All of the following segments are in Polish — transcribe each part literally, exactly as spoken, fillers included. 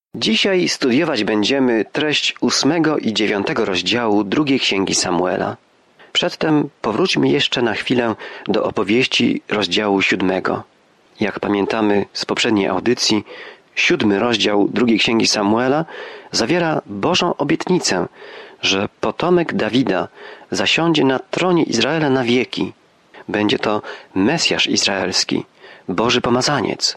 Dzisiaj studiować będziemy treść ósmego i dziewiątego rozdziału drugiej Księgi Samuela. Przedtem powróćmy jeszcze na chwilę do opowieści rozdziału siódmego. Jak pamiętamy z poprzedniej audycji, siódmy rozdział drugiej Księgi Samuela zawiera Bożą obietnicę, że potomek Dawida zasiądzie na tronie Izraela na wieki. Będzie to Mesjasz Izraelski, Boży Pomazaniec.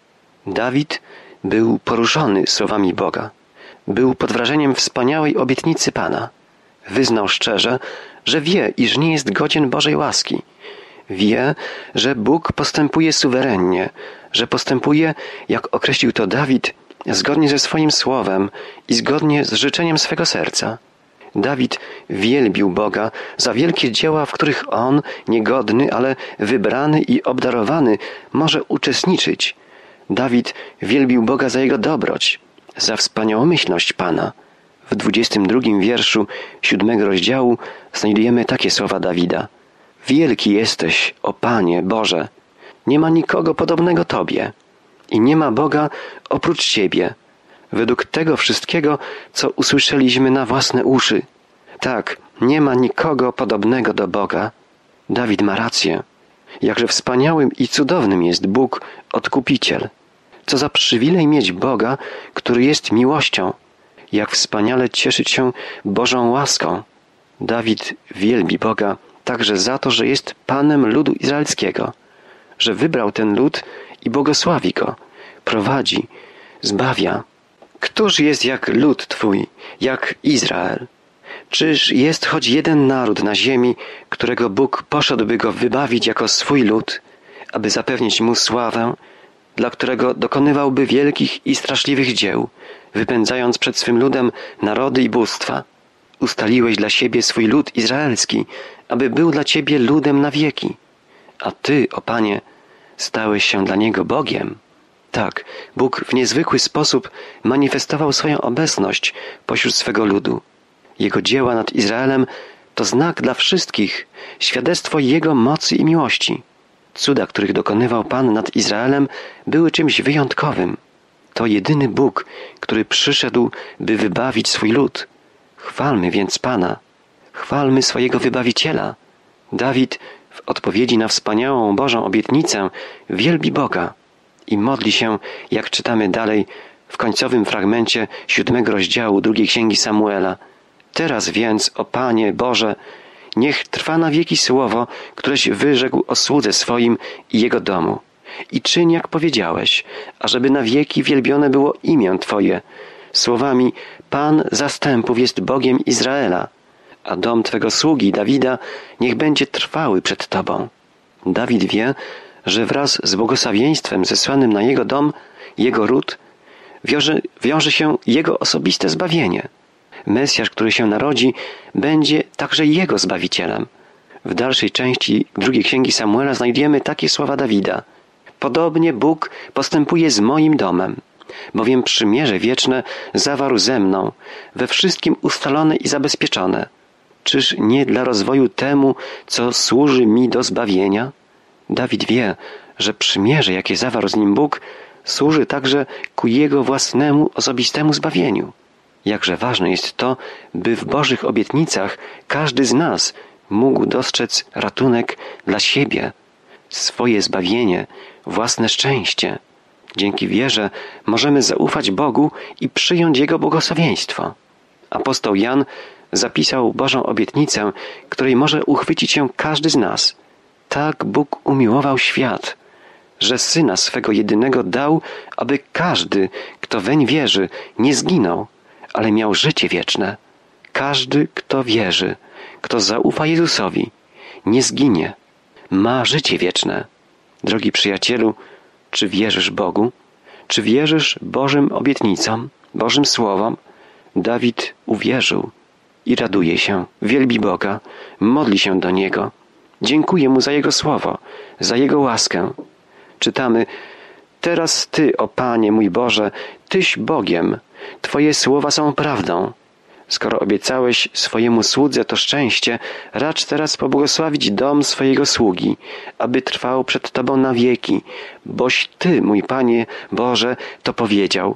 Dawid był poruszony słowami Boga. Był pod wrażeniem wspaniałej obietnicy Pana. Wyznał szczerze, że wie, iż nie jest godzien Bożej łaski. Wie, że Bóg postępuje suwerennie, że postępuje, jak określił to Dawid, zgodnie ze swoim słowem i zgodnie z życzeniem swego serca. Dawid wielbił Boga za wielkie dzieła, w których on, niegodny, ale wybrany i obdarowany, może uczestniczyć. Dawid wielbił Boga za Jego dobroć, za wspaniałomyślność Pana. W dwudziestym drugim wierszu siódmego rozdziału znajdujemy takie słowa Dawida. Wielki jesteś, o Panie Boże, nie ma nikogo podobnego Tobie i nie ma Boga oprócz Ciebie. Według tego wszystkiego, co usłyszeliśmy na własne uszy. Tak, nie ma nikogo podobnego do Boga. Dawid ma rację. Jakże wspaniałym i cudownym jest Bóg, Odkupiciel. Co za przywilej mieć Boga, który jest miłością. Jak wspaniale cieszyć się Bożą łaską. Dawid wielbi Boga także za to, że jest Panem ludu izraelskiego. Że wybrał ten lud i błogosławi go. Prowadzi, zbawia. Któż jest jak lud Twój, jak Izrael? Czyż jest choć jeden naród na ziemi, którego Bóg poszedłby go wybawić jako swój lud, aby zapewnić mu sławę, dla którego dokonywałby wielkich i straszliwych dzieł, wypędzając przed swym ludem narody i bóstwa? Ustaliłeś dla siebie swój lud izraelski, aby był dla Ciebie ludem na wieki. A Ty, o Panie, stałeś się dla niego Bogiem. Tak, Bóg w niezwykły sposób manifestował swoją obecność pośród swego ludu. Jego dzieła nad Izraelem to znak dla wszystkich, świadectwo Jego mocy i miłości. Cuda, których dokonywał Pan nad Izraelem, były czymś wyjątkowym. To jedyny Bóg, który przyszedł, by wybawić swój lud. Chwalmy więc Pana, chwalmy swojego Wybawiciela. Dawid w odpowiedzi na wspaniałą Bożą obietnicę wielbi Boga i modli się, jak czytamy dalej w końcowym fragmencie siódmego rozdziału drugiej Księgi Samuela. Teraz więc, o Panie Boże, niech trwa na wieki słowo, któreś wyrzekł o słudze swoim i jego domu. I czyń, jak powiedziałeś, ażeby na wieki wielbione było imię Twoje, słowami Pan zastępów jest Bogiem Izraela, a dom Twego sługi Dawida niech będzie trwały przed Tobą. Dawid wie, że wraz z błogosławieństwem zesłanym na jego dom, jego ród, wiąże, wiąże się jego osobiste zbawienie. Mesjasz, który się narodzi, będzie także jego Zbawicielem. W dalszej części drugiej Księgi Samuela znajdujemy takie słowa Dawida. Podobnie Bóg postępuje z moim domem, bowiem przymierze wieczne zawarł ze mną, we wszystkim ustalone i zabezpieczone. Czyż nie dla rozwoju temu, co służy mi do zbawienia? Dawid wie, że przymierze, jakie zawarł z nim Bóg, służy także ku jego własnemu osobistemu zbawieniu. Jakże ważne jest to, by w Bożych obietnicach każdy z nas mógł dostrzec ratunek dla siebie, swoje zbawienie, własne szczęście. Dzięki wierze możemy zaufać Bogu i przyjąć Jego błogosławieństwo. Apostoł Jan zapisał Bożą obietnicę, której może uchwycić się każdy z nas. Tak Bóg umiłował świat, że Syna swego jedynego dał, aby każdy, kto weń wierzy, nie zginął, ale miał życie wieczne. Każdy, kto wierzy, kto zaufa Jezusowi, nie zginie, ma życie wieczne. Drogi przyjacielu, czy wierzysz Bogu? Czy wierzysz Bożym obietnicom, Bożym słowom? Dawid uwierzył i raduje się, wielbi Boga, modli się do Niego. Dziękuję Mu za Jego słowo, za Jego łaskę. Czytamy: Teraz Ty, o Panie mój Boże, Tyś Bogiem, Twoje słowa są prawdą. Skoro obiecałeś swojemu słudze to szczęście, racz teraz pobłogosławić dom swojego sługi, aby trwał przed Tobą na wieki, boś Ty, mój Panie Boże, to powiedział.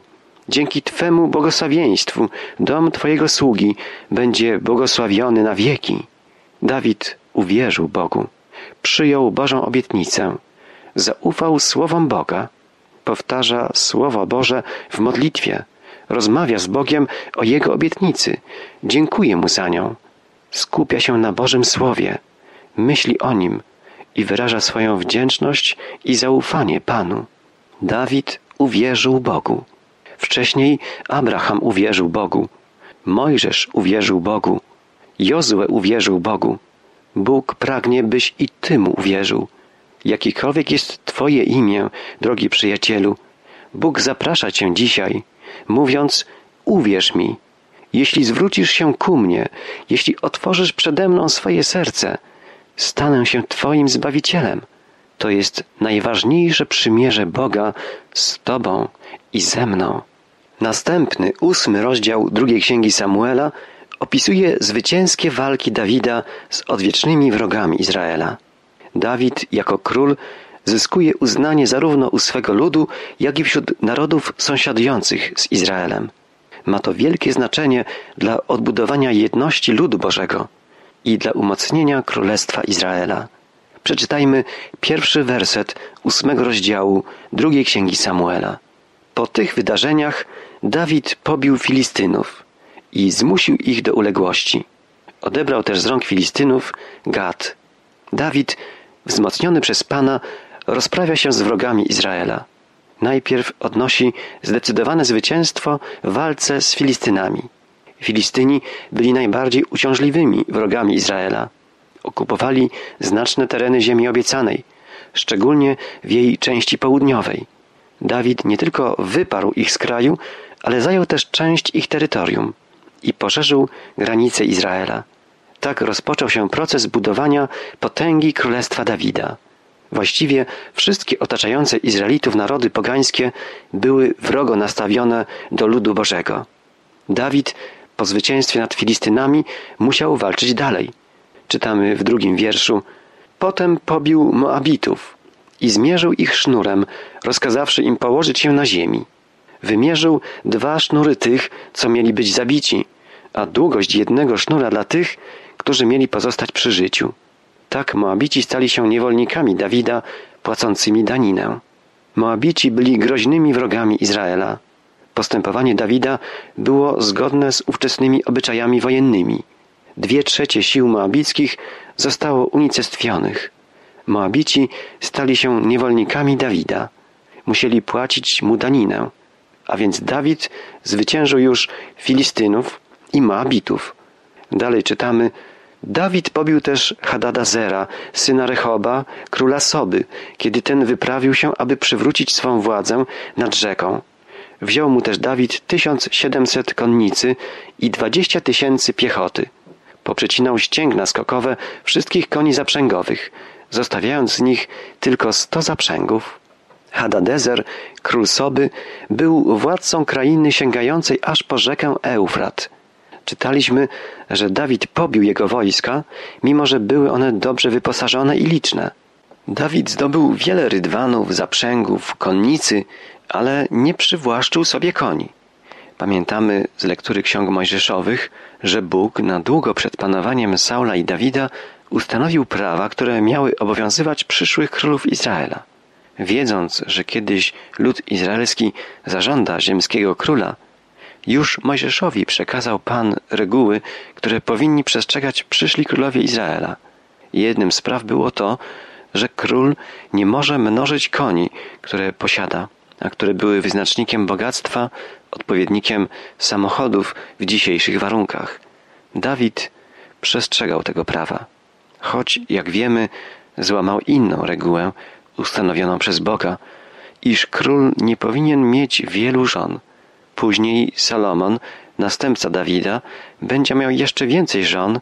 Dzięki Twemu błogosławieństwu dom Twojego sługi będzie błogosławiony na wieki. Dawid uwierzył Bogu, przyjął Bożą obietnicę, zaufał słowom Boga, powtarza Słowo Boże w modlitwie, rozmawia z Bogiem o Jego obietnicy, dziękuje Mu za nią, skupia się na Bożym Słowie, myśli o Nim i wyraża swoją wdzięczność i zaufanie Panu. Dawid uwierzył Bogu. Wcześniej Abraham uwierzył Bogu, Mojżesz uwierzył Bogu, Jozue uwierzył Bogu. Bóg pragnie, byś i Ty Mu uwierzył. Jakiekolwiek jest Twoje imię, drogi przyjacielu, Bóg zaprasza Cię dzisiaj, mówiąc: uwierz mi. Jeśli zwrócisz się ku mnie, jeśli otworzysz przede mną swoje serce, stanę się Twoim Zbawicielem. To jest najważniejsze przymierze Boga z Tobą i ze mną. Następny, ósmy rozdział drugiej księgi Samuela opisuje zwycięskie walki Dawida z odwiecznymi wrogami Izraela. Dawid jako król zyskuje uznanie zarówno u swego ludu, jak i wśród narodów sąsiadujących z Izraelem. Ma to wielkie znaczenie dla odbudowania jedności ludu Bożego i dla umocnienia Królestwa Izraela. Przeczytajmy pierwszy werset ósmego rozdziału drugiej księgi Samuela. Po tych wydarzeniach Dawid pobił Filistynów i zmusił ich do uległości. Odebrał też z rąk Filistynów Gad. Dawid, wzmocniony przez Pana, rozprawia się z wrogami Izraela. Najpierw odnosi zdecydowane zwycięstwo w walce z Filistynami. Filistyni byli najbardziej uciążliwymi wrogami Izraela. Okupowali znaczne tereny ziemi obiecanej, szczególnie w jej części południowej. Dawid nie tylko wyparł ich z kraju, ale zajął też część ich terytorium i poszerzył granice Izraela. Tak rozpoczął się proces budowania potęgi Królestwa Dawida. Właściwie wszystkie otaczające Izraelitów narody pogańskie były wrogo nastawione do ludu Bożego. Dawid po zwycięstwie nad Filistynami musiał walczyć dalej. Czytamy w drugim wierszu: potem pobił Moabitów i zmierzył ich sznurem, rozkazawszy im położyć się na ziemi. Wymierzył dwa sznury tych, co mieli być zabici, a długość jednego sznura dla tych, którzy mieli pozostać przy życiu. Tak Moabici stali się niewolnikami Dawida, płacącymi daninę. Moabici byli groźnymi wrogami Izraela. Postępowanie Dawida było zgodne z ówczesnymi obyczajami wojennymi. Dwie trzecie sił moabickich zostało unicestwionych. Moabici stali się niewolnikami Dawida. Musieli płacić mu daninę. A więc Dawid zwyciężył już Filistynów i Moabitów. Dalej czytamy: Dawid pobił też Hadadazera, syna Rehoba, króla Soby, kiedy ten wyprawił się, aby przywrócić swą władzę nad rzeką. Wziął mu też Dawid tysiąc siedemset konnicy i dwadzieścia tysięcy piechoty. Poprzecinał ścięgna skokowe wszystkich koni zaprzęgowych, zostawiając z nich tylko sto zaprzęgów. Hadadezer, król Soby, był władcą krainy sięgającej aż po rzekę Eufrat. Czytaliśmy, że Dawid pobił jego wojska, mimo że były one dobrze wyposażone i liczne. Dawid zdobył wiele rydwanów, zaprzęgów, konnicy, ale nie przywłaszczył sobie koni. Pamiętamy z lektury ksiąg mojżeszowych, że Bóg na długo przed panowaniem Saula i Dawida ustanowił prawa, które miały obowiązywać przyszłych królów Izraela. Wiedząc, że kiedyś lud izraelski zażąda ziemskiego króla, już Mojżeszowi przekazał Pan reguły, które powinni przestrzegać przyszli królowie Izraela. Jednym z praw było to, że król nie może mnożyć koni, które posiada, a które były wyznacznikiem bogactwa, odpowiednikiem samochodów w dzisiejszych warunkach. Dawid przestrzegał tego prawa, choć, jak wiemy, złamał inną regułę ustanowioną przez Boga, iż król nie powinien mieć wielu żon. Później Salomon, następca Dawida, będzie miał jeszcze więcej żon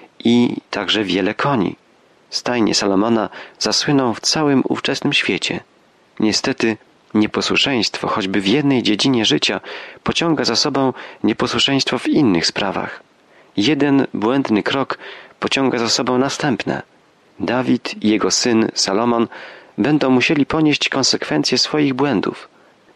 i także wiele koni. Stajnie Salomona zasłyną w całym ówczesnym świecie. Niestety nieposłuszeństwo, choćby w jednej dziedzinie życia, pociąga za sobą nieposłuszeństwo w innych sprawach. Jeden błędny krok pociąga za sobą następne. Dawid i jego syn Salomon będą musieli ponieść konsekwencje swoich błędów.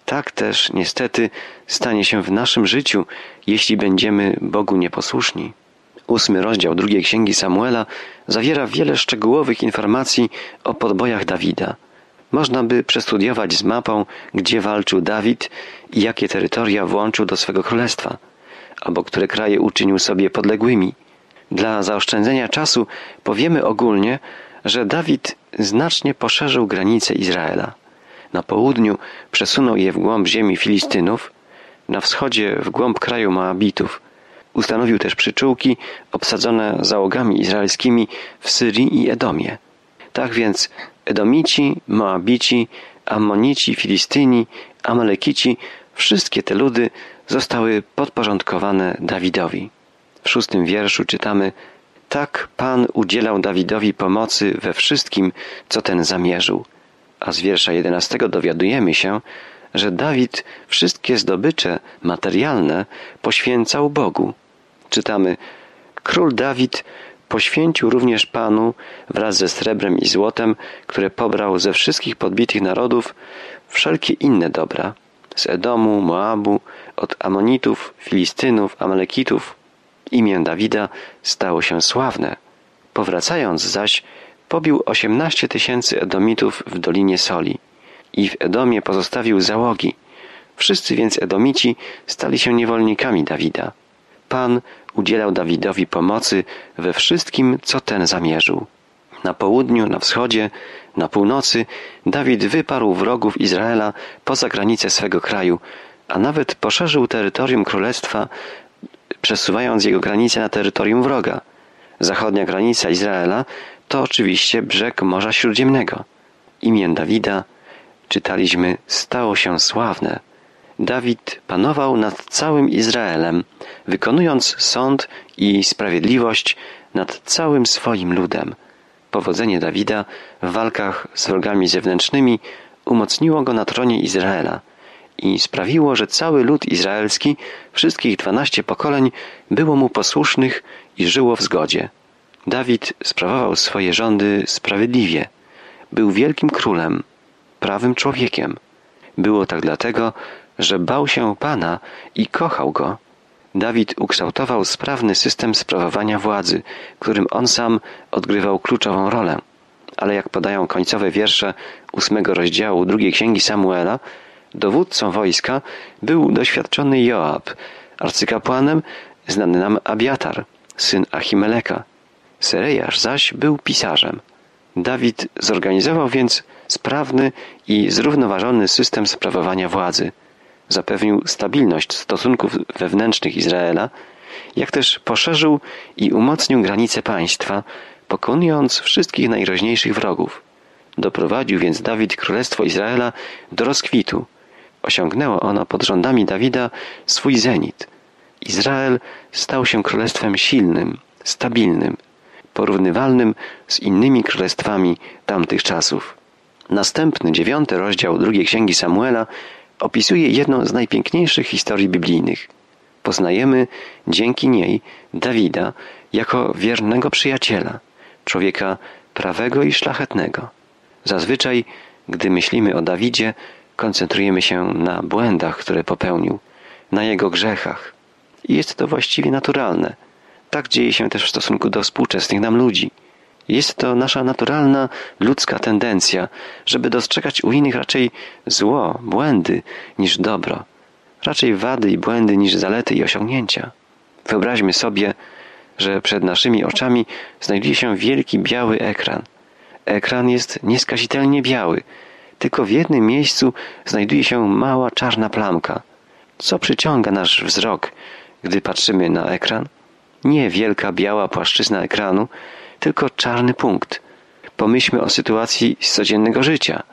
Tak też niestety stanie się w naszym życiu, jeśli będziemy Bogu nieposłuszni. Ósmy rozdział drugiej księgi Samuela zawiera wiele szczegółowych informacji o podbojach Dawida. Można by przestudiować z mapą, gdzie walczył Dawid i jakie terytoria włączył do swego królestwa, albo które kraje uczynił sobie podległymi. Dla zaoszczędzenia czasu powiemy ogólnie, że Dawid znacznie poszerzył granice Izraela. Na południu przesunął je w głąb ziemi Filistynów, na wschodzie w głąb kraju Moabitów. Ustanowił też przyczółki obsadzone załogami izraelskimi w Syrii i Edomie. Tak więc Edomici, Moabici, Ammonici, Filistyni, Amalekici, wszystkie te ludy zostały podporządkowane Dawidowi. W szóstym wierszu czytamy: tak Pan udzielał Dawidowi pomocy we wszystkim, co ten zamierzył. A z wiersza jedenastego dowiadujemy się, że Dawid wszystkie zdobycze materialne poświęcał Bogu. Czytamy: król Dawid poświęcił również Panu wraz ze srebrem i złotem, które pobrał ze wszystkich podbitych narodów, wszelkie inne dobra, z Edomu, Moabu, od Amonitów, Filistynów, Amalekitów. Imię Dawida stało się sławne. Powracając zaś, pobił osiemnaście tysięcy Edomitów w Dolinie Soli i w Edomie pozostawił załogi. Wszyscy więc Edomici stali się niewolnikami Dawida. Pan udzielał Dawidowi pomocy we wszystkim, co ten zamierzył. Na południu, na wschodzie, na północy Dawid wyparł wrogów Izraela poza granice swego kraju, a nawet poszerzył terytorium królestwa, przesuwając jego granice na terytorium wroga. Zachodnia granica Izraela to oczywiście brzeg Morza Śródziemnego. Imię Dawida, czytaliśmy, stało się sławne. Dawid panował nad całym Izraelem, wykonując sąd i sprawiedliwość nad całym swoim ludem. Powodzenie Dawida w walkach z wrogami zewnętrznymi umocniło go na tronie Izraela i sprawiło, że cały lud izraelski, wszystkich dwanaście pokoleń, było mu posłusznych i żyło w zgodzie. Dawid sprawował swoje rządy sprawiedliwie. Był wielkim królem, prawym człowiekiem. Było tak dlatego, że bał się Pana i kochał Go. Dawid ukształtował sprawny system sprawowania władzy, którym on sam odgrywał kluczową rolę. Ale jak podają końcowe wiersze ósmego rozdziału drugiej księgi Samuela, dowódcą wojska był doświadczony Joab, arcykapłanem znany nam Abiatar, syn Achimeleka. Serejasz zaś był pisarzem. Dawid zorganizował więc sprawny i zrównoważony system sprawowania władzy. Zapewnił stabilność stosunków wewnętrznych Izraela, jak też poszerzył i umocnił granice państwa, pokonując wszystkich najgroźniejszych wrogów. Doprowadził więc Dawid królestwo Izraela do rozkwitu. Osiągnęło ono pod rządami Dawida swój zenit. Izrael stał się królestwem silnym, stabilnym, porównywalnym z innymi królestwami tamtych czasów. Następny, dziewiąty rozdział drugiej księgi Samuela opisuje jedną z najpiękniejszych historii biblijnych. Poznajemy dzięki niej Dawida jako wiernego przyjaciela, człowieka prawego i szlachetnego. Zazwyczaj, gdy myślimy o Dawidzie, koncentrujemy się na błędach, które popełnił, na jego grzechach. I jest to właściwie naturalne. Tak dzieje się też w stosunku do współczesnych nam ludzi. Jest to nasza naturalna, ludzka tendencja, żeby dostrzegać u innych raczej zło, błędy niż dobro. Raczej wady i błędy niż zalety i osiągnięcia. Wyobraźmy sobie, że przed naszymi oczami znajduje się wielki biały ekran. Ekran jest nieskazitelnie biały, tylko w jednym miejscu znajduje się mała czarna plamka. Co przyciąga nasz wzrok, gdy patrzymy na ekran? Nie wielka biała płaszczyzna ekranu, tylko czarny punkt. Pomyślmy o sytuacji z codziennego życia.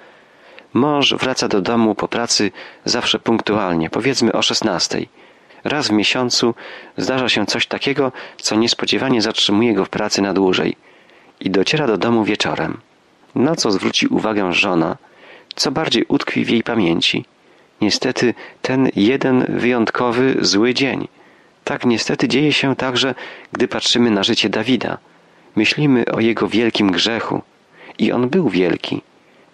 Mąż wraca do domu po pracy zawsze punktualnie, powiedzmy o szesnastej. Raz w miesiącu zdarza się coś takiego, co niespodziewanie zatrzymuje go w pracy na dłużej i dociera do domu wieczorem. Na co zwróci uwagę żona, co bardziej utkwi w jej pamięci? Niestety ten jeden wyjątkowy, zły dzień. Tak niestety dzieje się także, gdy patrzymy na życie Dawida. Myślimy o jego wielkim grzechu. I on był wielki,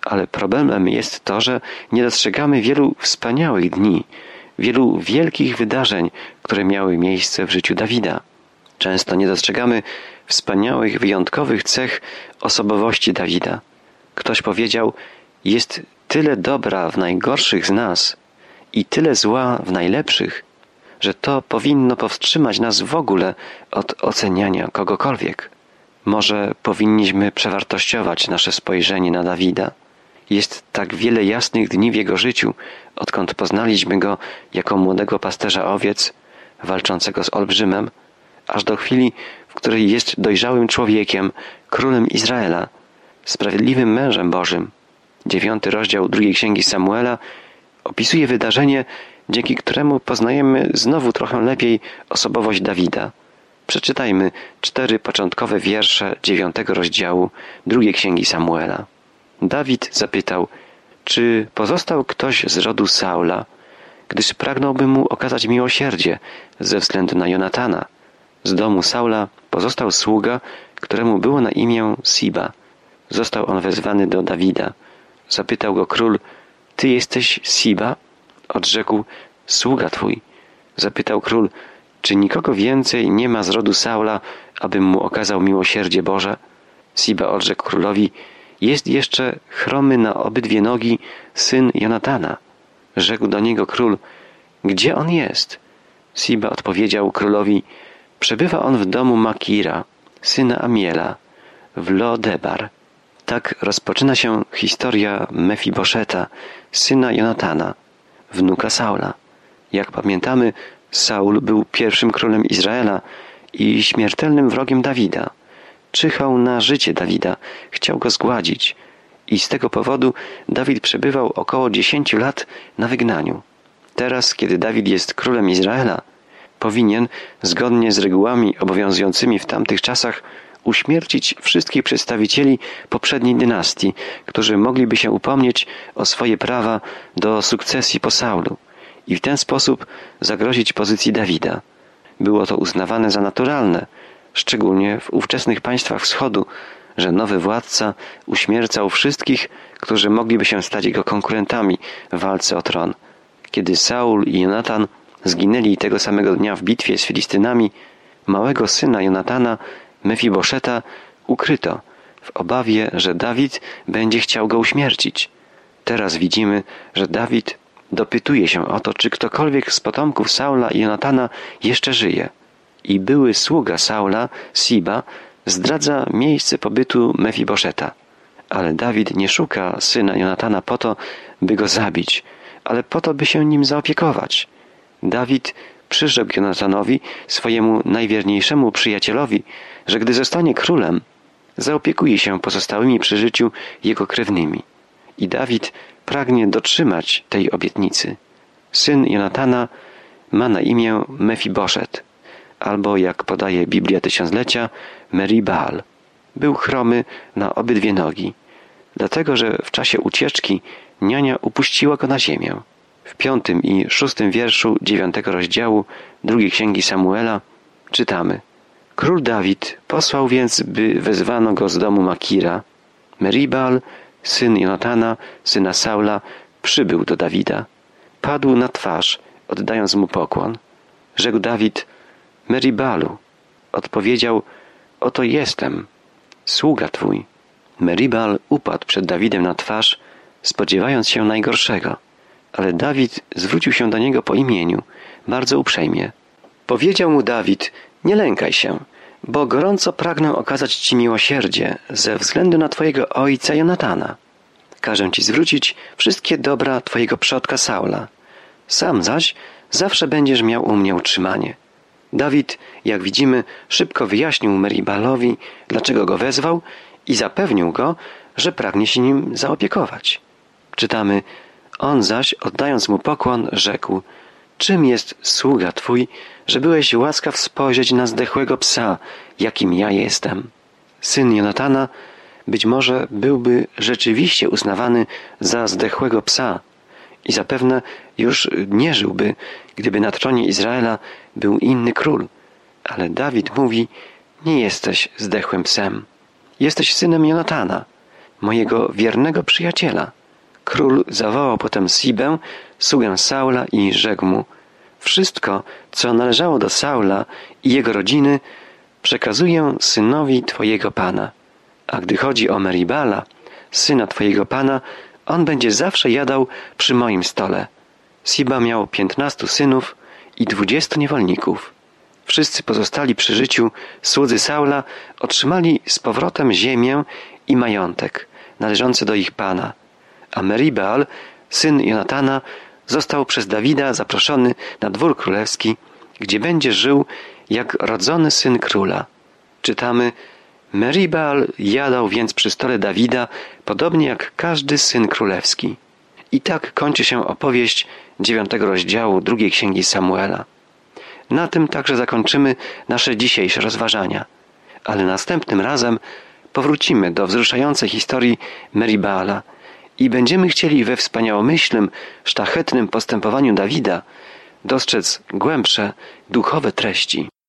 Ale problemem jest to, że nie dostrzegamy wielu wspaniałych dni, wielu wielkich wydarzeń, które miały miejsce w życiu Dawida. Często nie dostrzegamy wspaniałych, wyjątkowych cech osobowości Dawida. Ktoś powiedział, jest tyle dobra w najgorszych z nas i tyle zła w najlepszych, że to powinno powstrzymać nas w ogóle od oceniania kogokolwiek. Może powinniśmy przewartościować nasze spojrzenie na Dawida. Jest tak wiele jasnych dni w jego życiu, odkąd poznaliśmy go jako młodego pasterza owiec, walczącego z olbrzymem, aż do chwili, w której jest dojrzałym człowiekiem, królem Izraela, sprawiedliwym mężem Bożym. Dziewiąty rozdział drugiej księgi Samuela opisuje wydarzenie, dzięki któremu poznajemy znowu trochę lepiej osobowość Dawida. Przeczytajmy cztery początkowe wiersze dziewiątego rozdziału drugiej księgi Samuela. Dawid zapytał, czy pozostał ktoś z rodu Saula, gdyż pragnąłby mu okazać miłosierdzie ze względu na Jonatana. Z domu Saula pozostał sługa, któremu było na imię Siba. Został on wezwany do Dawida. Zapytał go król, ty jesteś Siba? Odrzekł, sługa twój. Zapytał król, czy nikogo więcej nie ma z rodu Saula, abym mu okazał miłosierdzie Boże? Siba odrzekł królowi, jest jeszcze chromy na obydwie nogi syn Jonatana. Rzekł do niego król, gdzie on jest? Siba odpowiedział królowi, przebywa on w domu Makira, syna Amiela, w Lo-Debar. Tak rozpoczyna się historia Mefiboszeta, syna Jonatana, wnuka Saula. Jak pamiętamy, Saul był pierwszym królem Izraela i śmiertelnym wrogiem Dawida. Czyhał na życie Dawida, chciał go zgładzić i z tego powodu Dawid przebywał około dziesięciu lat na wygnaniu. Teraz, kiedy Dawid jest królem Izraela, powinien, zgodnie z regułami obowiązującymi w tamtych czasach, uśmiercić wszystkich przedstawicieli poprzedniej dynastii, którzy mogliby się upomnieć o swoje prawa do sukcesji po Saulu i w ten sposób zagrozić pozycji Dawida. Było to uznawane za naturalne, szczególnie w ówczesnych państwach wschodu, że nowy władca uśmiercał wszystkich, którzy mogliby się stać jego konkurentami w walce o tron. Kiedy Saul i Jonatan zginęli tego samego dnia w bitwie z Filistynami, małego syna Jonatana, Mefiboszeta, ukryto w obawie, że Dawid będzie chciał go uśmiercić. Teraz widzimy, że Dawid dopytuje się o to, czy ktokolwiek z potomków Saula i Jonatana jeszcze żyje. I były sługa Saula, Siba, zdradza miejsce pobytu Mefiboszeta. Ale Dawid nie szuka syna Jonatana po to, by go zabić, ale po to, by się nim zaopiekować. Dawid przyrzekł Jonatanowi, swojemu najwierniejszemu przyjacielowi, że gdy zostanie królem, zaopiekuje się pozostałymi przy życiu jego krewnymi. I Dawid pragnie dotrzymać tej obietnicy. Syn Jonatana ma na imię Mefiboszet, albo jak podaje Biblia Tysiąclecia, Merib-Baal. Był chromy na obydwie nogi, dlatego że w czasie ucieczki niania upuściła go na ziemię. W piątym i szóstym wierszu dziewiątego rozdziału drugiej księgi Samuela czytamy: Król Dawid posłał więc, by wezwano go z domu Makira. Merib-Baal, syn Jonatana, syna Saula, przybył do Dawida. Padł na twarz, oddając mu pokłon. Rzekł Dawid: Merib-Baalu. Odpowiedział: oto jestem, sługa twój. Merib-Baal upadł przed Dawidem na twarz, spodziewając się najgorszego. Ale Dawid zwrócił się do niego po imieniu, bardzo uprzejmie. Powiedział mu Dawid: nie lękaj się, bo gorąco pragnę okazać ci miłosierdzie ze względu na twojego ojca Jonatana. Każę ci zwrócić wszystkie dobra twojego przodka Saula. Sam zaś zawsze będziesz miał u mnie utrzymanie. Dawid, jak widzimy, szybko wyjaśnił Merib-Baalowi, dlaczego go wezwał i zapewnił go, że pragnie się nim zaopiekować. Czytamy: on zaś, oddając mu pokłon, rzekł: czym jest sługa twój, że byłeś łaskaw spojrzeć na zdechłego psa, jakim ja jestem? Syn Jonatana być może byłby rzeczywiście uznawany za zdechłego psa i zapewne już nie żyłby, gdyby na tronie Izraela był inny król. Ale Dawid mówi: nie jesteś zdechłym psem. Jesteś synem Jonatana. mojego wiernego przyjaciela. Król zawołał potem Sibę, sługę Saula, i rzekł mu: wszystko, co należało do Saula i jego rodziny, przekazuję synowi twojego pana. A gdy chodzi o Meribala, syna twojego pana, on będzie zawsze jadał przy moim stole. Siba miał piętnastu synów i dwudziestu niewolników. Wszyscy pozostali przy życiu słudzy Saula otrzymali z powrotem ziemię i majątek należący do ich pana, a Meribal, syn Jonatana, został przez Dawida zaproszony na dwór królewski, gdzie będzie żył jak rodzony syn króla. Czytamy: Meribal jadał więc przy stole Dawida, podobnie jak każdy syn królewski. I tak kończy się opowieść dziewiątego rozdziału drugiej księgi Samuela. Na tym także zakończymy nasze dzisiejsze rozważania. Ale następnym razem powrócimy do wzruszającej historii Meribala i będziemy chcieli we wspaniałomyślnym, szlachetnym postępowaniu Dawida dostrzec głębsze, duchowe treści.